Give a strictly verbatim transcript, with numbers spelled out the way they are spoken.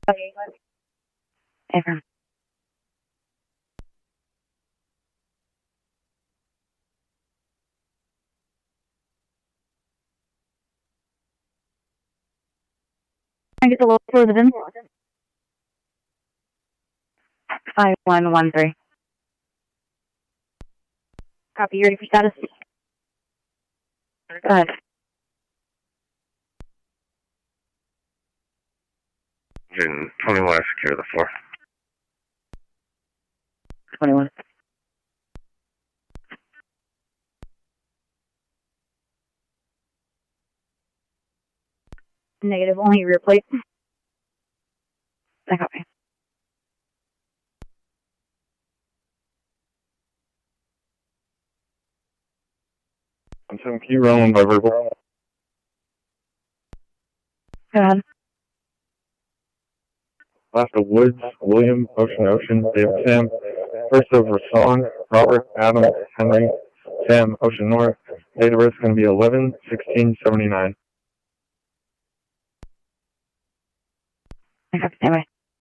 Ever. I get the local resident. Five one one three. Copy. You ready for status? Go ahead. twenty-one, secure the floor. twenty-one. Negative, only rear plate. I copy. I'm seven, can you run by verbal? Go ahead. Last of Woods, William, Ocean Ocean, David Sam. First of Rasan, Robert, Adam, Henry, Sam, Ocean North. Date of birth is going to be eleven sixteen seventy-nine. I copy. Anyway.